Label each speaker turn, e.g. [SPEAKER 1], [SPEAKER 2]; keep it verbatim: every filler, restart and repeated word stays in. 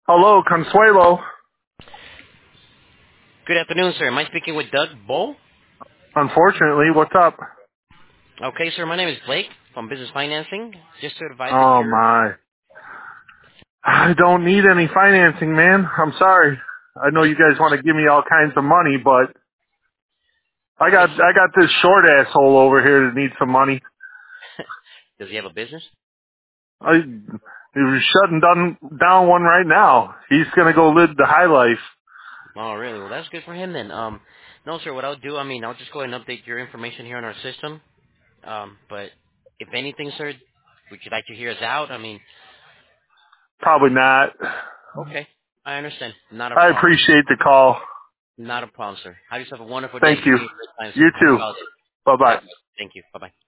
[SPEAKER 1] Hello, Consuelo.
[SPEAKER 2] Good afternoon, sir. Am I speaking with Doug Bull?
[SPEAKER 1] Unfortunately, what's up?
[SPEAKER 2] Okay, sir. My name is Blake from Business Financing. Just to advise that
[SPEAKER 1] Oh
[SPEAKER 2] you're...
[SPEAKER 1] my. I don't need any financing, man. I'm sorry. I know you guys want to give me all kinds of money, but I
[SPEAKER 2] Okay,
[SPEAKER 1] got
[SPEAKER 2] so
[SPEAKER 1] I got this short asshole over here that needs some money.
[SPEAKER 2] does he have a business?
[SPEAKER 1] I he's shutting down down one right now. He's gonna go live the high life.
[SPEAKER 2] Oh, really? Well, that's good for him then. Um, no, sir. What I'll do, I mean, I'll just go ahead and update your information here on our system. Um, but if anything, sir, would you like to hear us out? I mean,
[SPEAKER 1] Probably not.
[SPEAKER 2] okay. I understand. Not a
[SPEAKER 1] I
[SPEAKER 2] problem.
[SPEAKER 1] appreciate the call.
[SPEAKER 2] Not a problem, sir. Have yourself a wonderful day.
[SPEAKER 1] Thank you.
[SPEAKER 2] Enjoy your great time, sir.
[SPEAKER 1] You
[SPEAKER 2] Happy
[SPEAKER 1] too.
[SPEAKER 2] holidays.
[SPEAKER 1] Bye bye.
[SPEAKER 2] God bless. Thank you. Bye-bye.